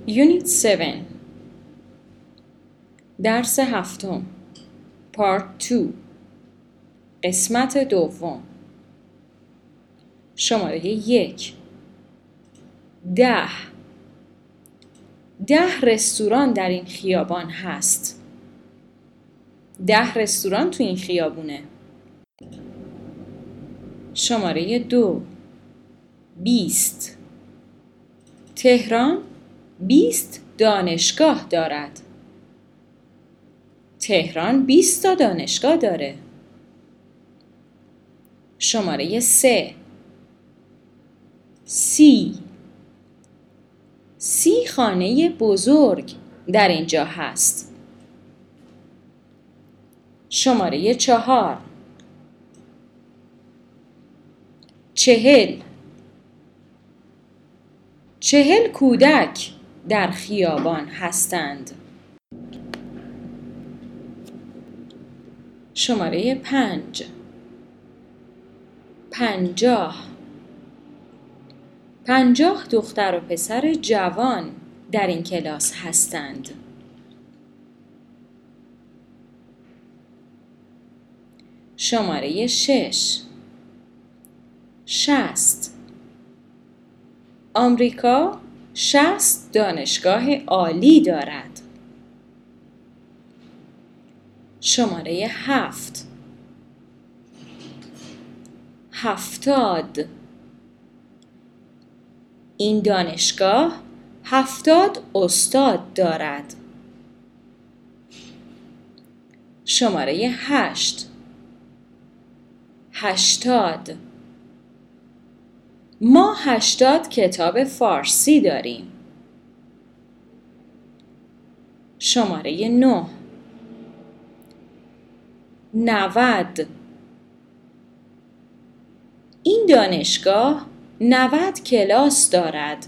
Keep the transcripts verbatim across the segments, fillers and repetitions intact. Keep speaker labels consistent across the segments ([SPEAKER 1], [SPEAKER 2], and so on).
[SPEAKER 1] Unit seven درس هفتم Part two قسمت دوم شماره یک ده ده رستوران در این خیابان هست. ده رستوران تو این خیابونه. شماره دو بیست تهران بیست دانشگاه دارد. تهران بیست تا دانشگاه داره. شماره سه سی سی خانه بزرگ در اینجا هست. شماره چهار چهل چهل کودک در خیابان هستند. شماره پنج پنجاه پنجاه دختر و پسر جوان در این کلاس هستند. شماره شش شصت آمریکا شصت دانشگاه عالی دارد. شماره هفت هفتاد این دانشگاه هفتاد استاد دارد. شماره هشت هشتاد ما هشتاد کتاب فارسی داریم. شماره نه نود این دانشگاه نود کلاس دارد.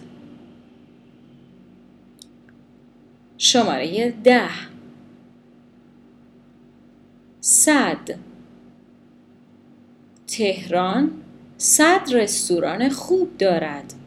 [SPEAKER 1] شماره ده صد تهران صد رستوران خوب دارد.